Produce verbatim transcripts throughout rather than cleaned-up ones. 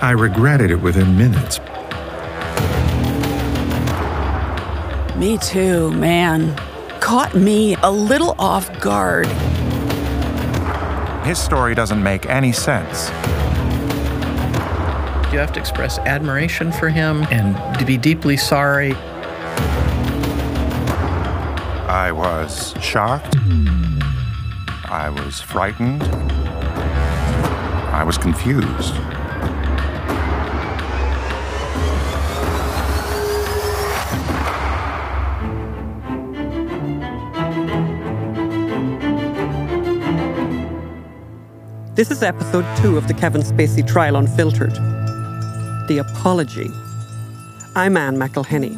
I regretted it within minutes. Me too, man. Caught me a little off guard. His story doesn't make any sense. You have to express admiration for him and to be deeply sorry. I was shocked. I was frightened. I was confused. This is episode two of the Kevin Spacey Trial Unfiltered. The Apology. I'm Anne McElhenney.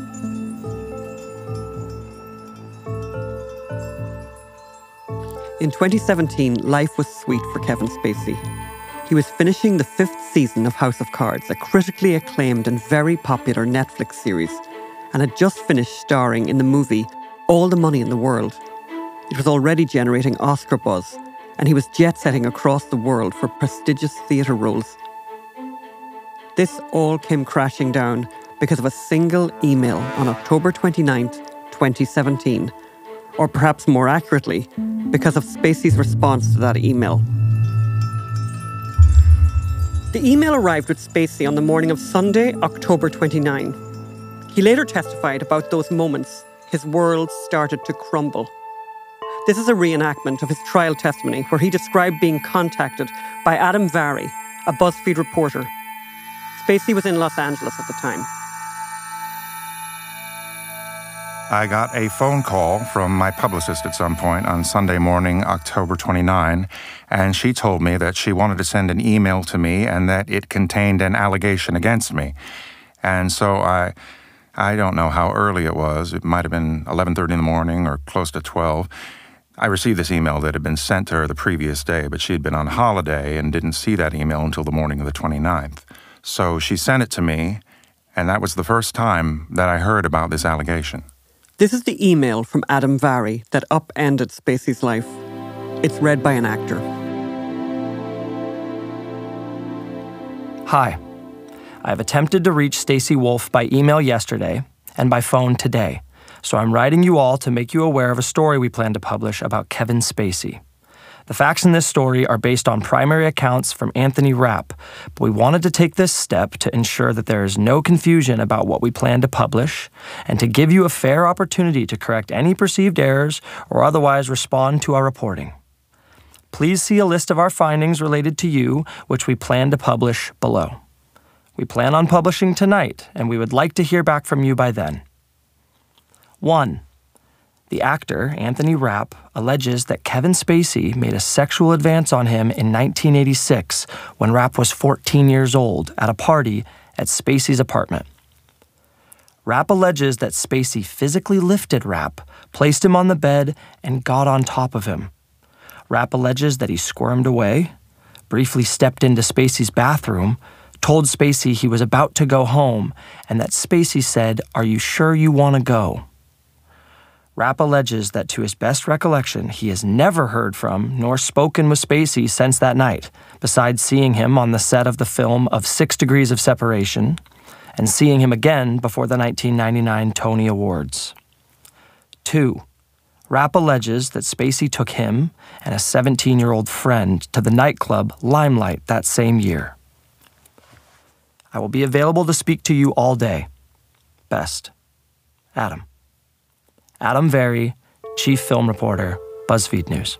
In twenty seventeen, life was sweet for Kevin Spacey. He was finishing the fifth season of House of Cards, a critically acclaimed and very popular Netflix series, and had just finished starring in the movie All the Money in the World. It was already generating Oscar buzz, and he was jet-setting across the world for prestigious theatre roles. This all came crashing down because of a single email on October twenty-ninth, twenty seventeen, or perhaps more accurately, because of Spacey's response to that email. The email arrived with Spacey on the morning of Sunday, October twenty-ninth. He later testified about those moments his world started to crumble. This is a reenactment of his trial testimony where he described being contacted by Adam Vary, a BuzzFeed reporter. Spacey was in Los Angeles at the time. I got a phone call from my publicist at some point on Sunday morning, October twenty-ninth, and she told me that she wanted to send an email to me and that it contained an allegation against me. And so I I don't know how early it was. It might have been eleven thirty in the morning or close to twelve. I received this email that had been sent to her the previous day, but she had been on holiday and didn't see that email until the morning of the twenty-ninth. So she sent it to me, and that was the first time that I heard about this allegation. This is the email from Adam Vary that upended Spacey's life. It's read by an actor. Hi. I have attempted to reach Stacey Wolf by email yesterday and by phone today. So I'm writing you all to make you aware of a story we plan to publish about Kevin Spacey. The facts in this story are based on primary accounts from Anthony Rapp, but we wanted to take this step to ensure that there is no confusion about what we plan to publish and to give you a fair opportunity to correct any perceived errors or otherwise respond to our reporting. Please see a list of our findings related to you, which we plan to publish below. We plan on publishing tonight, and we would like to hear back from you by then. One, the actor, Anthony Rapp, alleges that Kevin Spacey made a sexual advance on him in nineteen eighty-six when Rapp was fourteen years old at a party at Spacey's apartment. Rapp alleges that Spacey physically lifted Rapp, placed him on the bed, and got on top of him. Rapp alleges that he squirmed away, briefly stepped into Spacey's bathroom, told Spacey he was about to go home, and that Spacey said, "Are you sure you want to go?" Rapp alleges that to his best recollection, he has never heard from nor spoken with Spacey since that night, besides seeing him on the set of the film of Six Degrees of Separation and seeing him again before the nineteen ninety-nine Tony Awards. Two, Rapp alleges that Spacey took him and a seventeen-year-old friend to the nightclub Limelight that same year. I will be available to speak to you all day. Best, Adam. Adam Vary, Chief Film Reporter, BuzzFeed News.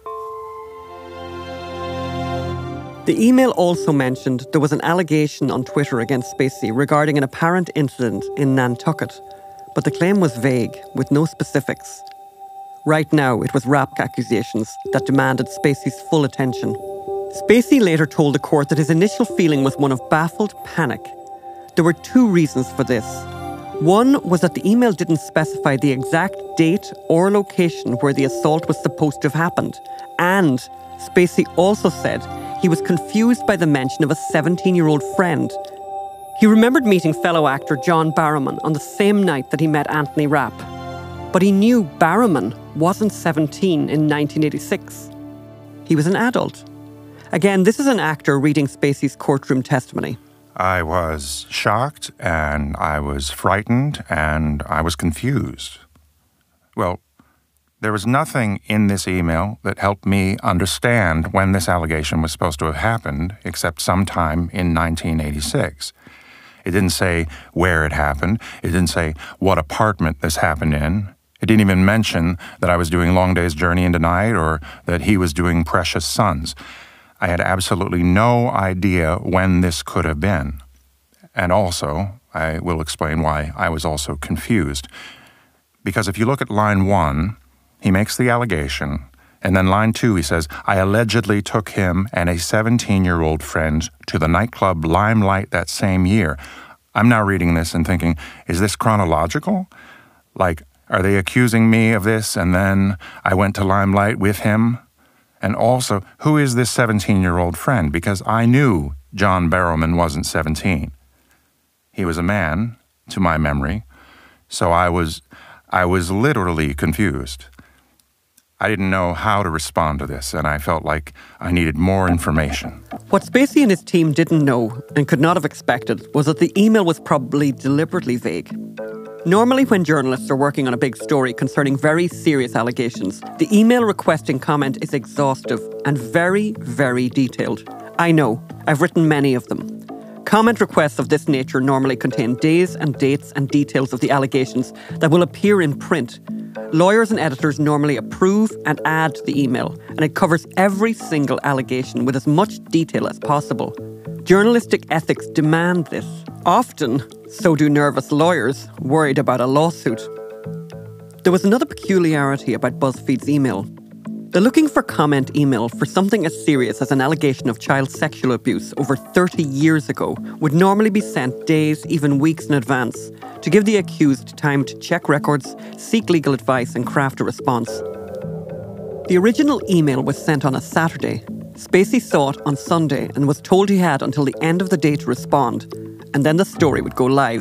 The email also mentioned there was an allegation on Twitter against Spacey regarding an apparent incident in Nantucket, but the claim was vague, with no specifics. Right now, it was Rapp accusations that demanded Spacey's full attention. Spacey later told the court that his initial feeling was one of baffled panic. There were two reasons for this. One was that the email didn't specify the exact date or location where the assault was supposed to have happened. And Spacey also said he was confused by the mention of a seventeen-year-old friend. He remembered meeting fellow actor John Barrowman on the same night that he met Anthony Rapp. But he knew Barrowman wasn't seventeen in nineteen eighty-six. He was an adult. Again, this is an actor reading Spacey's courtroom testimony. I was shocked, and I was frightened, and I was confused. Well, there was nothing in this email that helped me understand when this allegation was supposed to have happened, except sometime in nineteen eighty-six. It didn't say where it happened. It didn't say what apartment this happened in. It didn't even mention that I was doing Long Day's Journey into Night or that he was doing Precious Sons. I had absolutely no idea when this could have been. And also, I will explain why I was also confused. Because if you look at line one, he makes the allegation, and then line two, he says, I allegedly took him and a seventeen-year-old friend to the nightclub Limelight that same year. I'm now reading this and thinking, is this chronological? Like, are they accusing me of this, and then I went to Limelight with him? And also, who is this seventeen-year-old friend? Because I knew John Barrowman wasn't seventeen. He was a man, to my memory, so I was, I was literally confused. I didn't know how to respond to this, and I felt like I needed more information. What Spacey and his team didn't know, and could not have expected, was that the email was probably deliberately vague. Normally, when journalists are working on a big story concerning very serious allegations, the email requesting comment is exhaustive and very, very detailed. I know, I've written many of them. Comment requests of this nature normally contain days and dates and details of the allegations that will appear in print. Lawyers and editors normally approve and add to the email, and it covers every single allegation with as much detail as possible. Journalistic ethics demand this. Often, so do nervous lawyers worried about a lawsuit. There was another peculiarity about BuzzFeed's email. The looking for comment email for something as serious as an allegation of child sexual abuse over thirty years ago would normally be sent days, even weeks in advance, to give the accused time to check records, seek legal advice, and craft a response. The original email was sent on a Saturday. Spacey saw it on Sunday and was told he had until the end of the day to respond, and then the story would go live.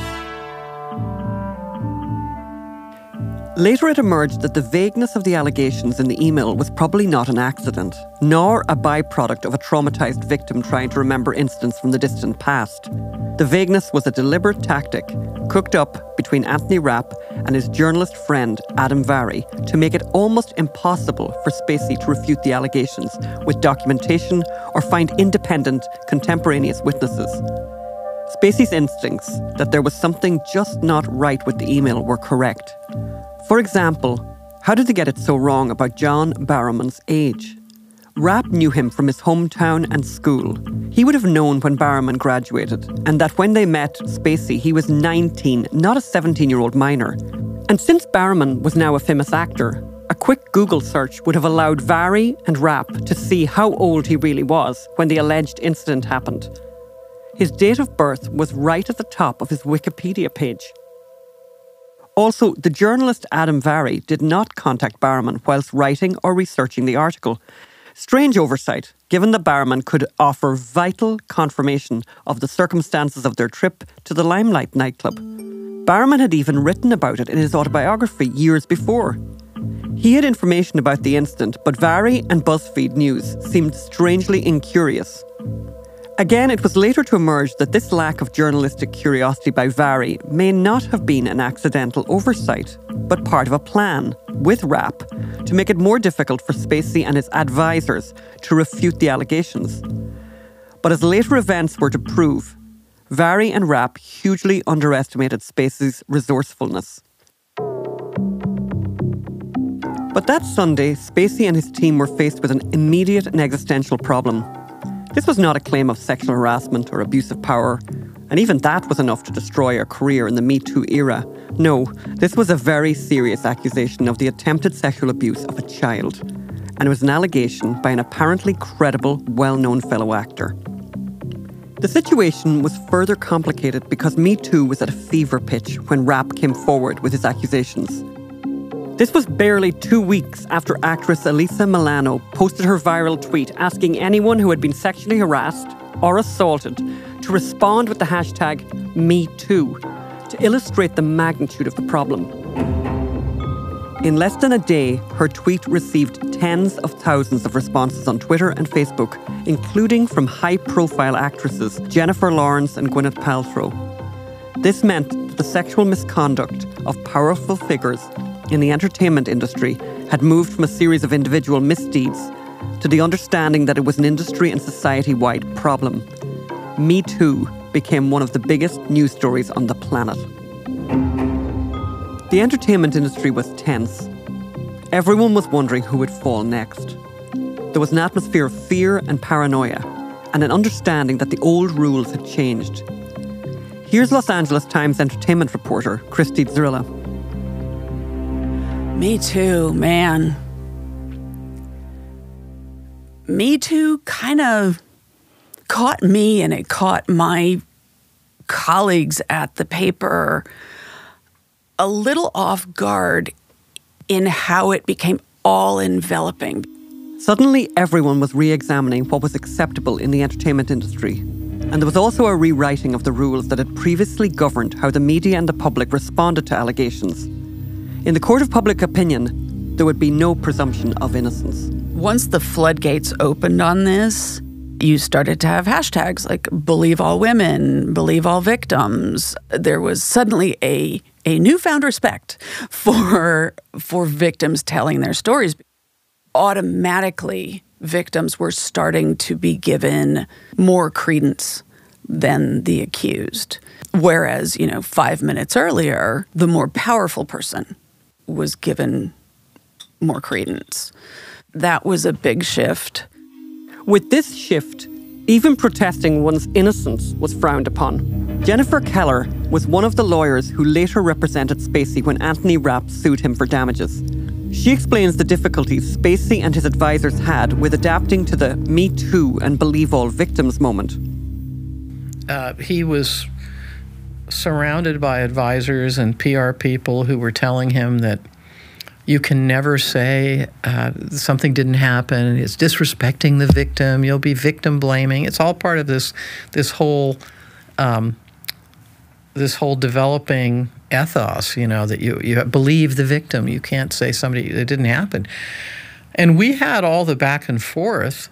Later it emerged that the vagueness of the allegations in the email was probably not an accident, nor a byproduct of a traumatised victim trying to remember incidents from the distant past. The vagueness was a deliberate tactic, cooked up between Anthony Rapp and his journalist friend Adam Vary to make it almost impossible for Spacey to refute the allegations with documentation or find independent, contemporaneous witnesses. Spacey's instincts that there was something just not right with the email were correct. For example, how did they get it so wrong about John Barrowman's age? Rapp knew him from his hometown and school. He would have known when Barrowman graduated, and that when they met Spacey, he was nineteen, not a seventeen-year-old minor. And since Barrowman was now a famous actor, a quick Google search would have allowed Vary and Rapp to see how old he really was when the alleged incident happened. His date of birth was right at the top of his Wikipedia page. Also, the journalist Adam Vary did not contact Barrowman whilst writing or researching the article. Strange oversight, given that Barrowman could offer vital confirmation of the circumstances of their trip to the Limelight nightclub. Barrowman had even written about it in his autobiography years before. He had information about the incident, but Vary and BuzzFeed News seemed strangely incurious. Again, it was later to emerge that this lack of journalistic curiosity by Vary may not have been an accidental oversight, but part of a plan, with Rapp, to make it more difficult for Spacey and his advisors to refute the allegations. But as later events were to prove, Vary and Rapp hugely underestimated Spacey's resourcefulness. But that Sunday, Spacey and his team were faced with an immediate and existential problem. This was not a claim of sexual harassment or abuse of power, and even that was enough to destroy a career in the Me Too era. No, this was a very serious accusation of the attempted sexual abuse of a child, and it was an allegation by an apparently credible, well-known fellow actor. The situation was further complicated because Me Too was at a fever pitch when Rapp came forward with his accusations. This was barely two weeks after actress Alyssa Milano posted her viral tweet asking anyone who had been sexually harassed or assaulted to respond with the hashtag Me Too to illustrate the magnitude of the problem. In less than a day, her tweet received tens of thousands of responses on Twitter and Facebook, including from high-profile actresses Jennifer Lawrence and Gwyneth Paltrow. This meant that the sexual misconduct of powerful figures in the entertainment industry had moved from a series of individual misdeeds to the understanding that it was an industry and society-wide problem. Me Too became one of the biggest news stories on the planet. The entertainment industry was tense. Everyone was wondering who would fall next. There was an atmosphere of fear and paranoia, and an understanding that the old rules had changed. Here's Los Angeles Times entertainment reporter Christy Zrilla. Me Too, man. Me Too kind of caught me, and it caught my colleagues at the paper a little off guard in how it became all-enveloping. Suddenly, everyone was re-examining what was acceptable in the entertainment industry. And there was also a rewriting of the rules that had previously governed how the media and the public responded to allegations. In the court of public opinion, there would be no presumption of innocence. Once the floodgates opened on this, you started to have hashtags like believe all women, believe all victims. There was suddenly a, a newfound respect for, for victims telling their stories. Automatically, victims were starting to be given more credence than the accused. Whereas, you know, five minutes earlier, the more powerful person was given more credence. That was a big shift. With this shift, even protesting one's innocence was frowned upon. Jennifer Keller was one of the lawyers who later represented Spacey when Anthony Rapp sued him for damages. She explains the difficulties Spacey and his advisors had with adapting to the Me Too and Believe All Victims moment. Uh, he was surrounded by advisors and P R people who were telling him that you can never say uh, something didn't happen. It's disrespecting the victim. You'll be victim blaming. It's all part of this this whole um, this whole developing ethos. You know that you you believe the victim. You can't say somebody it didn't happen. And we had all the back and forth.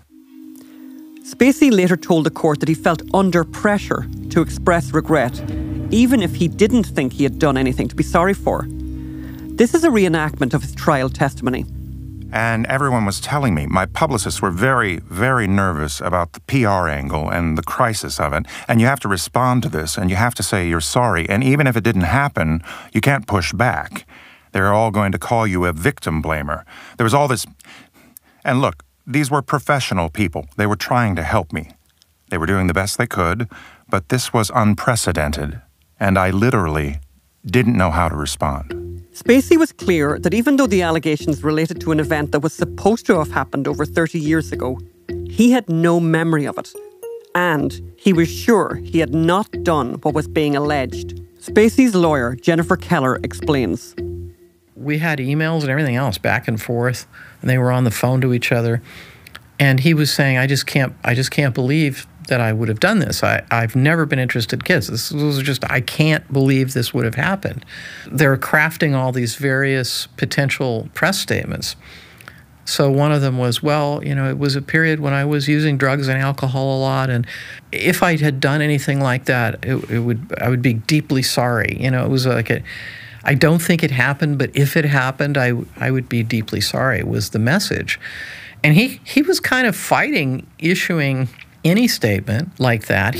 Spacey later told the court that he felt under pressure to express regret, even if he didn't think he had done anything to be sorry for. This is a reenactment of his trial testimony. And everyone was telling me, my publicists were very, very nervous about the P R angle and the crisis of it. And you have to respond to this, and you have to say you're sorry. And even if it didn't happen, you can't push back. They're all going to call you a victim blamer. There was all this... And look, these were professional people. They were trying to help me. They were doing the best they could, but this was unprecedented. And I literally didn't know how to respond. Spacey was clear that even though the allegations related to an event that was supposed to have happened over thirty years ago, he had no memory of it. And he was sure he had not done what was being alleged. Spacey's lawyer, Jennifer Keller, explains. We had emails and everything else back and forth, and they were on the phone to each other. And he was saying, I just can't, I just can't believe that I would have done this. I, I've never been interested in kids. This was just, I can't believe this would have happened. They're crafting all these various potential press statements. So one of them was, well, you know, it was a period when I was using drugs and alcohol a lot, and if I had done anything like that, it, it would, I would be deeply sorry. You know, it was like a, I don't think it happened, but if it happened, I, I would be deeply sorry, was the message. And he, he was kind of fighting issuing any statement like that.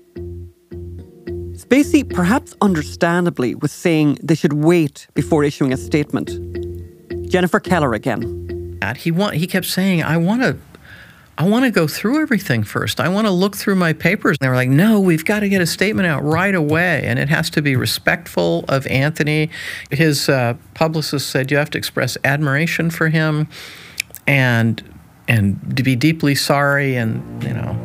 Spacey, perhaps understandably, was saying they should wait before issuing a statement. Jennifer Keller again. He want, he kept saying, I want to I want to go through everything first. I want to look through my papers. And they were like, no, we've got to get a statement out right away. And it has to be respectful of Anthony. His uh, publicist said you have to express admiration for him and and to be deeply sorry and, you know.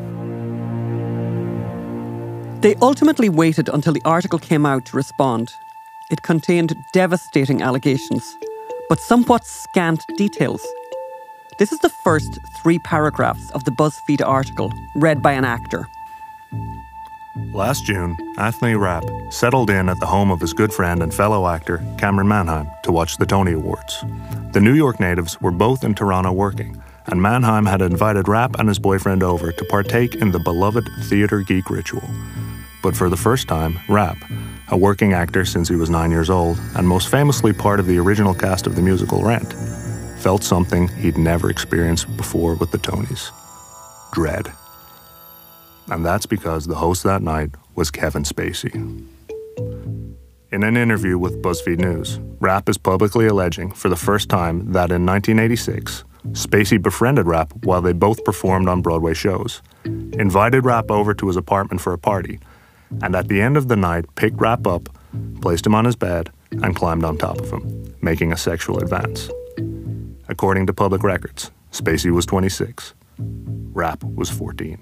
They ultimately waited until the article came out to respond. It contained devastating allegations, but somewhat scant details. This is the first three paragraphs of the BuzzFeed article, read by an actor. Last June, Anthony Rapp settled in at the home of his good friend and fellow actor Cameron Manheim to watch the Tony Awards. The New York natives were both in Toronto working, and Manheim had invited Rapp and his boyfriend over to partake in the beloved theater geek ritual. But for the first time, Rapp, a working actor since he was nine years old and most famously part of the original cast of the musical Rent, felt something he'd never experienced before with the Tonys: dread. And that's because the host that night was Kevin Spacey. In an interview with BuzzFeed News, Rapp is publicly alleging for the first time that in nineteen eighty-six, Spacey befriended Rapp while they both performed on Broadway shows, invited Rapp over to his apartment for a party, and at the end of the night picked Rapp up, placed him on his bed, and climbed on top of him, making a sexual advance. According to public records, Spacey was twenty-six. Rapp was fourteen.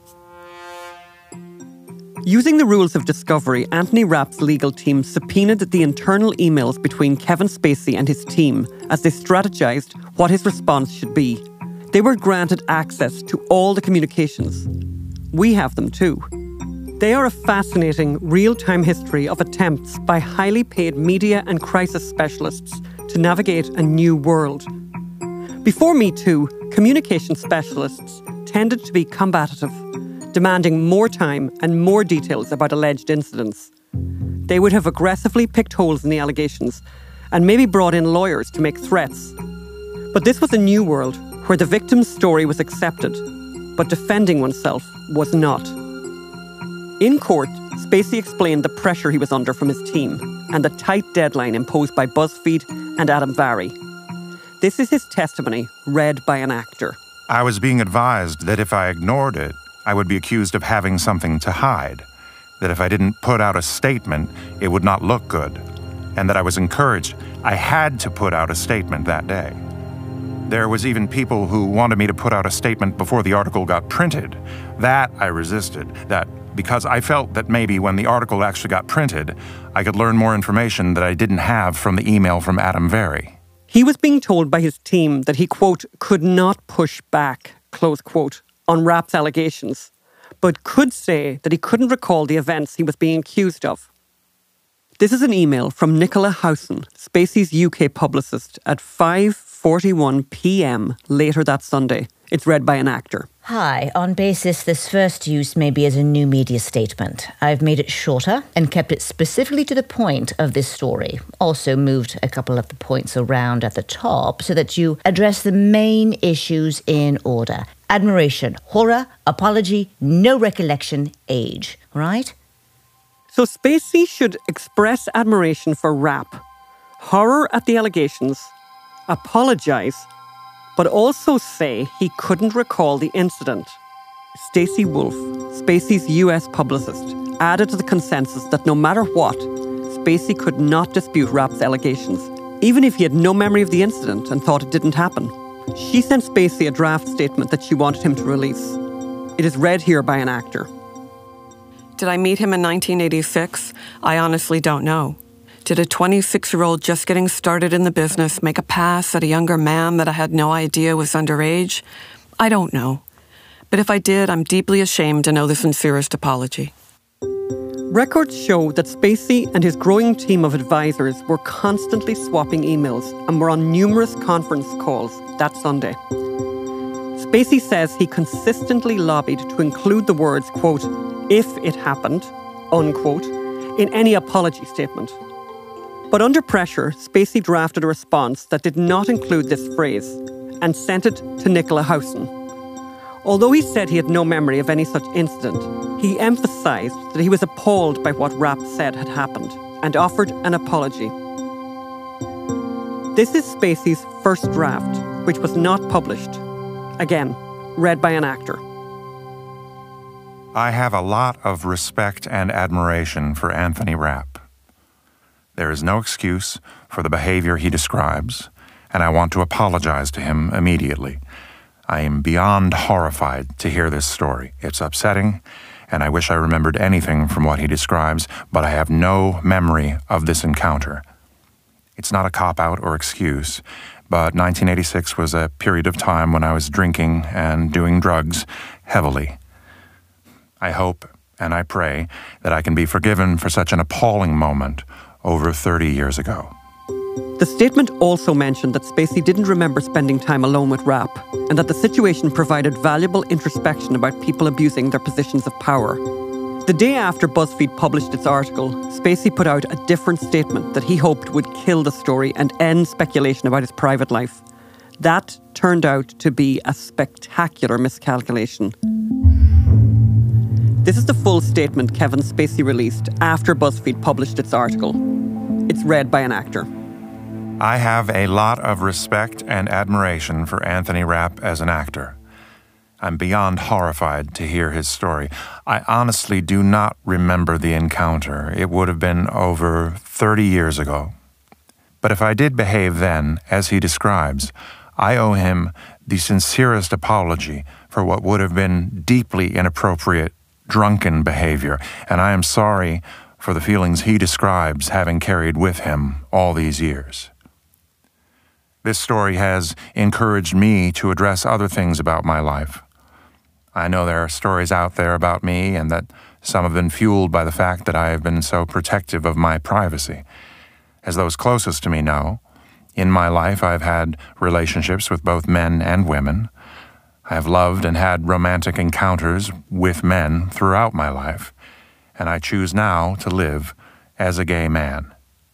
Using the rules of discovery, Anthony Rapp's legal team subpoenaed the internal emails between Kevin Spacey and his team as they strategized what his response should be. They were granted access to all the communications. We have them too. They are a fascinating real-time history of attempts by highly paid media and crisis specialists to navigate a new world. Before Me Too, communication specialists tended to be combative, demanding more time and more details about alleged incidents. They would have aggressively picked holes in the allegations and maybe brought in lawyers to make threats. But this was a new world where the victim's story was accepted, but defending oneself was not. In court, Spacey explained the pressure he was under from his team and the tight deadline imposed by BuzzFeed and Adam Vary. This is his testimony, read by an actor. I was being advised that if I ignored it, I would be accused of having something to hide, that if I didn't put out a statement, it would not look good, and that I was encouraged. I had to put out a statement that day. There was even people who wanted me to put out a statement before the article got printed. That I resisted, that because I felt that maybe when the article actually got printed, I could learn more information that I didn't have from the email from Adam Vary. He was being told by his team that he, quote, could not push back, close quote, on Rapp's allegations, but could say that he couldn't recall the events he was being accused of. This is an email from Nicola Howson, Spacey's U K publicist, at five forty-one p.m. later that Sunday. It's read by an actor. Hi, on basis this first use may be as a new media statement. I've made it shorter and kept it specifically to the point of this story. Also moved a couple of the points around at the top so that you address the main issues in order. Admiration, horror, apology, no recollection, age. Right? So Spacey should express admiration for Rapp, horror at the allegations, apologise, but also say he couldn't recall the incident. Stacey Wolf, Spacey's U S publicist, added to the consensus that no matter what, Spacey could not dispute Rapp's allegations, even if he had no memory of the incident and thought it didn't happen. She sent Spacey a draft statement that she wanted him to release. It is read here by an actor. Did I meet him in nineteen eighty-six? I honestly don't know. Did a twenty-six-year-old just getting started in the business make a pass at a younger man that I had no idea was underage? I don't know. But if I did, I'm deeply ashamed and owe the sincerest apology. Records show that Spacey and his growing team of advisors were constantly swapping emails and were on numerous conference calls that Sunday. Spacey says he consistently lobbied to include the words, quote, if it happened, unquote, in any apology statement. But under pressure, Spacey drafted a response that did not include this phrase and sent it to Nicola Howson. Although he said he had no memory of any such incident, he emphasised that he was appalled by what Rapp said had happened and offered an apology. This is Spacey's first draft, which was not published. Again, read by an actor. I have a lot of respect and admiration for Anthony Rapp. There is no excuse for the behavior he describes, and I want to apologize to him immediately. I am beyond horrified to hear this story. It's upsetting, and I wish I remembered anything from what he describes, but I have no memory of this encounter. It's not a cop-out or excuse, but nineteen eighty-six was a period of time when I was drinking and doing drugs heavily. I hope and I pray that I can be forgiven for such an appalling moment over thirty years ago. The statement also mentioned that Spacey didn't remember spending time alone with Rapp, and that the situation provided valuable introspection about people abusing their positions of power. The day after BuzzFeed published its article, Spacey put out a different statement that he hoped would kill the story and end speculation about his private life. That turned out to be a spectacular miscalculation. This is the full statement Kevin Spacey released after BuzzFeed published its article. It's read by an actor. I have a lot of respect and admiration for Anthony Rapp as an actor. I'm beyond horrified to hear his story. I honestly do not remember the encounter. It would have been over thirty years ago. But if I did behave then, as he describes, I owe him the sincerest apology for what would have been deeply inappropriate, drunken behavior, and I am sorry for the feelings he describes having carried with him all these years. This story has encouraged me to address other things about my life. I know there are stories out there about me, and that some have been fueled by the fact that I have been so protective of my privacy. As those closest to me know, in my life I've had relationships with both men and women. I have loved and had romantic encounters with men throughout my life, and I choose now to live as a gay man.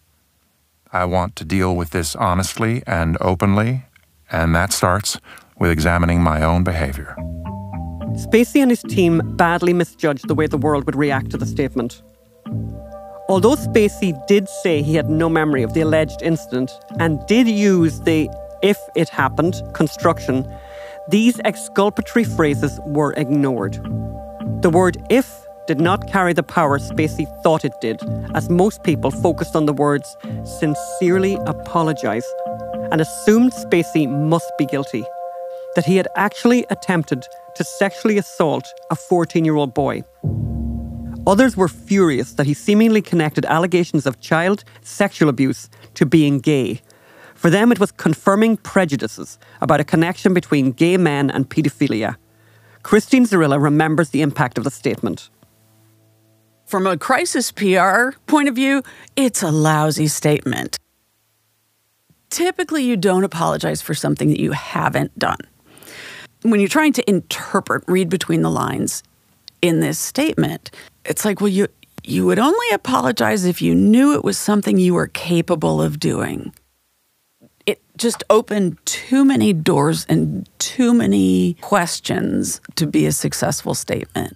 I want to deal with this honestly and openly, and that starts with examining my own behavior. Spacey and his team badly misjudged the way the world would react to the statement. Although Spacey did say he had no memory of the alleged incident and did use the "if it happened" construction, these exculpatory phrases were ignored. The word "if" did not carry the power Spacey thought it did, as most people focused on the words "sincerely apologize" and assumed Spacey must be guilty, that he had actually attempted to sexually assault a fourteen-year-old boy. Others were furious that he seemingly connected allegations of child sexual abuse to being gay. For them, it was confirming prejudices about a connection between gay men and paedophilia. Christine Zarilla remembers the impact of the statement. From a crisis P R point of view, it's a lousy statement. Typically, you don't apologize for something that you haven't done. When you're trying to interpret, read between the lines in this statement, it's like, well, you you would only apologize if you knew it was something you were capable of doing. It just opened too many doors and too many questions to be a successful statement.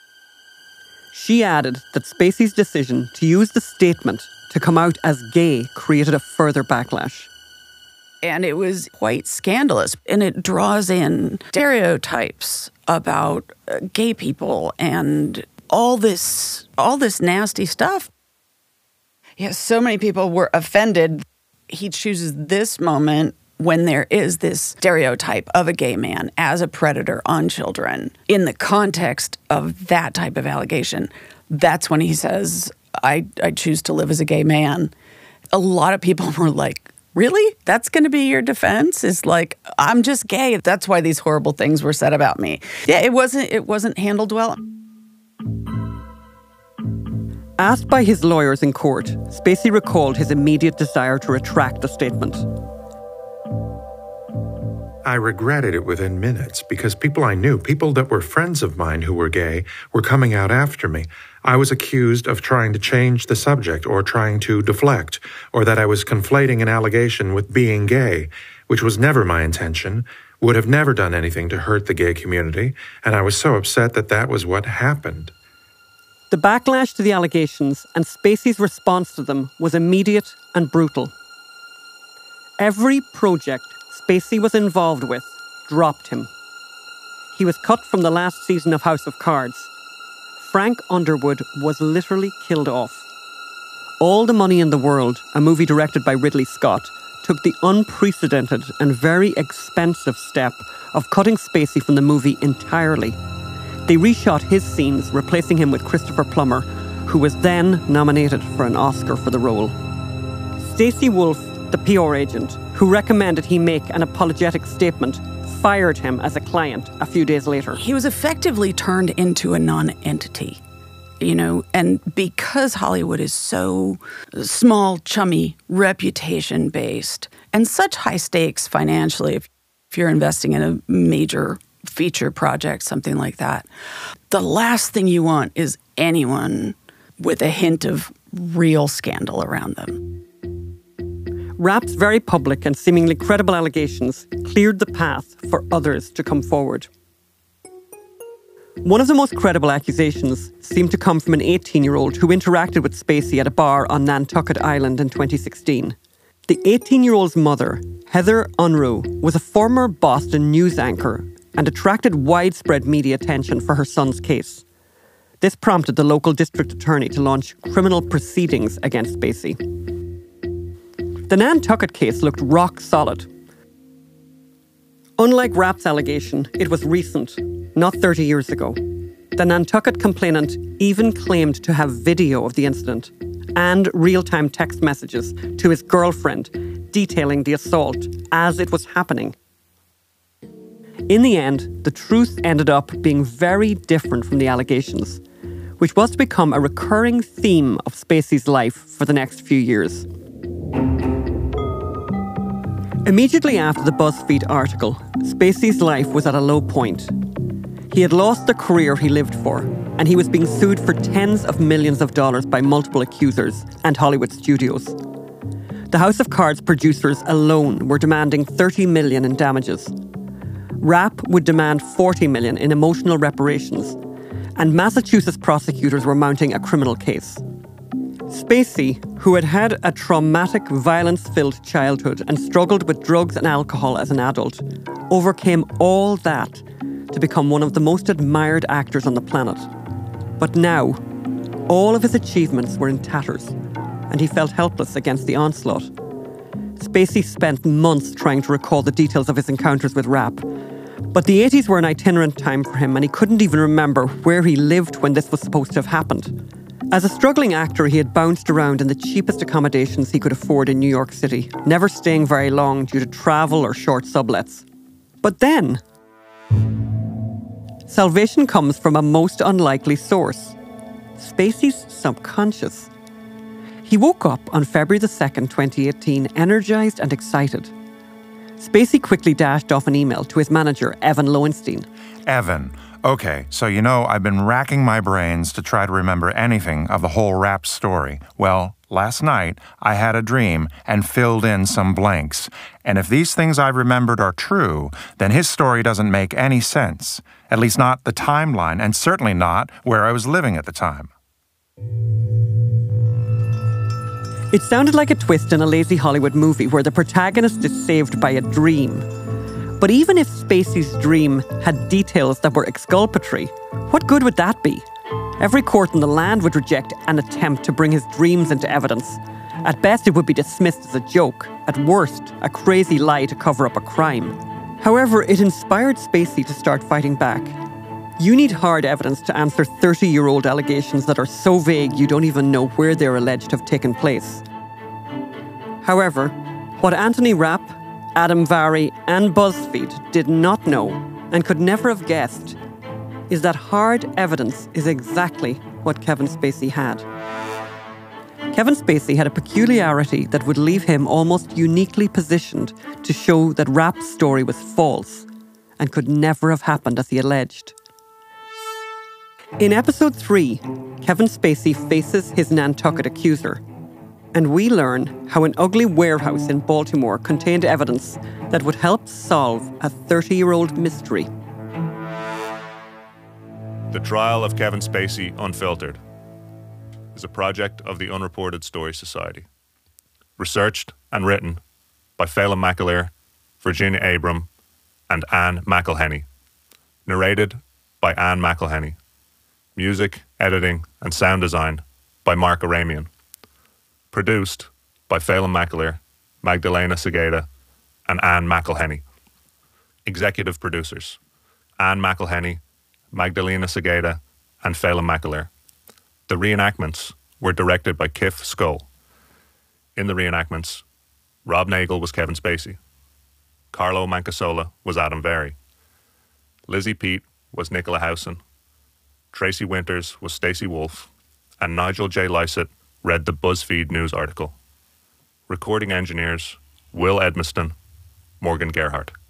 She added that Spacey's decision to use the statement to come out as gay created a further backlash. And it was quite scandalous, and it draws in stereotypes about uh, gay people and all this, all this nasty stuff. Yeah, so many people were offended. He chooses this moment when there is this stereotype of a gay man as a predator on children. In the context of that type of allegation, that's when he says, I, I choose to live as a gay man. A lot of people were like, really? That's going to be your defense? Is like, I'm just gay. That's why these horrible things were said about me. Yeah, it wasn't, it wasn't handled well. Asked by his lawyers in court, Spacey recalled his immediate desire to retract the statement. I regretted it within minutes because people I knew, people that were friends of mine who were gay, were coming out after me. I was accused of trying to change the subject or trying to deflect, or that I was conflating an allegation with being gay, which was never my intention, would have never done anything to hurt the gay community, and I was so upset that that was what happened. The backlash to the allegations and Spacey's response to them was immediate and brutal. Every project Spacey was involved with dropped him. He was cut from the last season of House of Cards. Frank Underwood was literally killed off. All the Money in the World, a movie directed by Ridley Scott, took the unprecedented and very expensive step of cutting Spacey from the movie entirely. They reshot his scenes, replacing him with Christopher Plummer, who was then nominated for an Oscar for the role. Stacey Wolf, the P R agent, who recommended he make an apologetic statement, fired him as a client a few days later. He was effectively turned into a non-entity. you know, and because Hollywood is so small, chummy, reputation-based, and such high stakes financially, if, if you're investing in a major feature project, something like that, the last thing you want is anyone with a hint of real scandal around them. Rapp's very public and seemingly credible allegations cleared the path for others to come forward. One of the most credible accusations seemed to come from an eighteen-year-old who interacted with Spacey at a bar on Nantucket Island in twenty sixteen. The eighteen-year-old's mother, Heather Unruh, was a former Boston news anchor and attracted widespread media attention for her son's case. This prompted the local district attorney to launch criminal proceedings against Spacey. The Nantucket case looked rock solid. Unlike Rapp's allegation, it was recent, not thirty years ago. The Nantucket complainant even claimed to have video of the incident and real-time text messages to his girlfriend detailing the assault as it was happening. In the end, the truth ended up being very different from the allegations, which was to become a recurring theme of Spacey's life for the next few years. Immediately after the BuzzFeed article, Spacey's life was at a low point. He had lost the career he lived for, and he was being sued for tens of millions of dollars by multiple accusers and Hollywood studios. The House of Cards producers alone were demanding thirty million dollars in damages. Rapp would demand forty million dollars in emotional reparations, and Massachusetts prosecutors were mounting a criminal case. Spacey, who had had a traumatic, violence-filled childhood and struggled with drugs and alcohol as an adult, overcame all that to become one of the most admired actors on the planet. But now, all of his achievements were in tatters, and he felt helpless against the onslaught. Spacey spent months trying to recall the details of his encounters with Rapp, but the eighties were an itinerant time for him, and he couldn't even remember where he lived when this was supposed to have happened. As a struggling actor, he had bounced around in the cheapest accommodations he could afford in New York City, never staying very long due to travel or short sublets. But then, salvation comes from a most unlikely source: Spacey's subconscious. He woke up on February the second, twenty eighteen, energized and excited. Spacey quickly dashed off an email to his manager, Evan Lowenstein. Evan, okay, so you know I've been racking my brains to try to remember anything of the whole Rapp story. Well, last night I had a dream and filled in some blanks. And if these things I've remembered are true, then his story doesn't make any sense. At least not the timeline, and certainly not where I was living at the time. It sounded like a twist in a lazy Hollywood movie where the protagonist is saved by a dream. But even if Spacey's dream had details that were exculpatory, what good would that be? Every court in the land would reject an attempt to bring his dreams into evidence. At best, it would be dismissed as a joke. At worst, a crazy lie to cover up a crime. However, it inspired Spacey to start fighting back. You need hard evidence to answer thirty-year-old allegations that are so vague you don't even know where they're alleged to have taken place. However, what Anthony Rapp, Adam Vary, and BuzzFeed did not know, and could never have guessed, is that hard evidence is exactly what Kevin Spacey had. Kevin Spacey had a peculiarity that would leave him almost uniquely positioned to show that Rapp's story was false and could never have happened as he alleged. In episode three, Kevin Spacey faces his Nantucket accuser, and we learn how an ugly warehouse in Baltimore contained evidence that would help solve a thirty-year-old mystery. The Trial of Kevin Spacey Unfiltered is a project of the Unreported Story Society. Researched and written by Phelim McAleer, Virginia Abram, and Anne McElhenney. Narrated by Anne McElhenney. Music, editing, and sound design by Mark Aramian. Produced by Phelim McAleer, Magdalena Segeda, and Anne McElhenney. Executive producers: Anne McElhenney, Magdalena Segeda, and Phelim McAleer. The reenactments were directed by Kif Skull. In the reenactments, Rob Nagel was Kevin Spacey. Carlo Mancasola was Adam Vary. Lizzie Pete was Nicola Howson. Tracy Winters was Stacey Wolf, and Nigel J. Lysett read the BuzzFeed News article. Recording engineers, Will Edmiston, Morgan Gerhardt.